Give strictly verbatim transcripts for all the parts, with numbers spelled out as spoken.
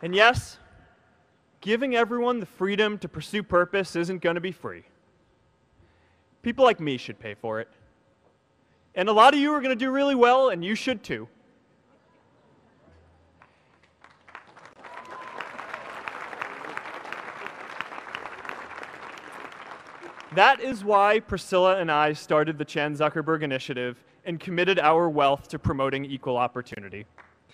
And yes, giving everyone the freedom to pursue purpose isn't going to be free. People like me should pay for it. And a lot of you are going to do really well, and you should too. That is why Priscilla and I started the Chan Zuckerberg Initiative and committed our wealth to promoting equal opportunity.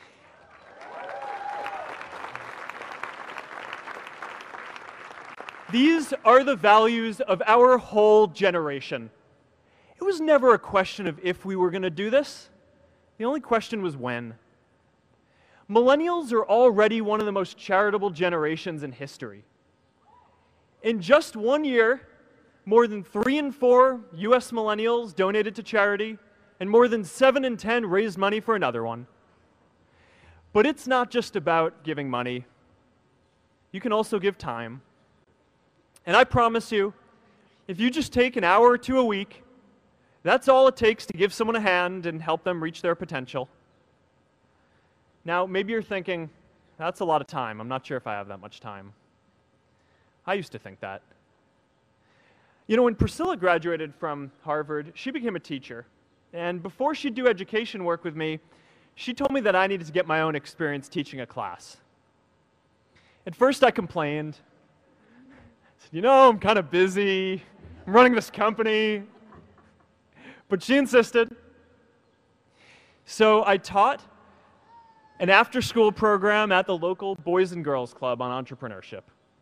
These are the values of our whole generation. It was never a question of if we were going to do this. The only question was when. Millennials are already one of the most charitable generations in history. In just one year, more than three in four U S millennials donated to charity, and more than seven in ten raised money for another one. But it's not just about giving money. You can also give time. And I promise you, if you just take an hour or two a week, that's all it takes to give someone a hand and help them reach their potential. Now, maybe you're thinking, that's a lot of time. I'm not sure if I have that much time. I used to think that. You know, when Priscilla graduated from Harvard, she became a teacher. And before she'd do education work with me, she told me that I needed to get my own experience teaching a class. At first I complained. I said, you know, I'm kind of busy. I'm running this company. But she insisted. So I taught an after-school program at the local Boys and Girls Club on entrepreneurship.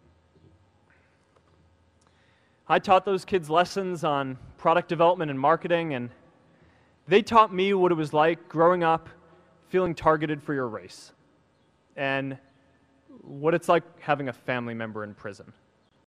I taught those kids lessons on product development and marketing, and they taught me what it was like growing up feeling targeted for your race, and what it's like having a family member in prison.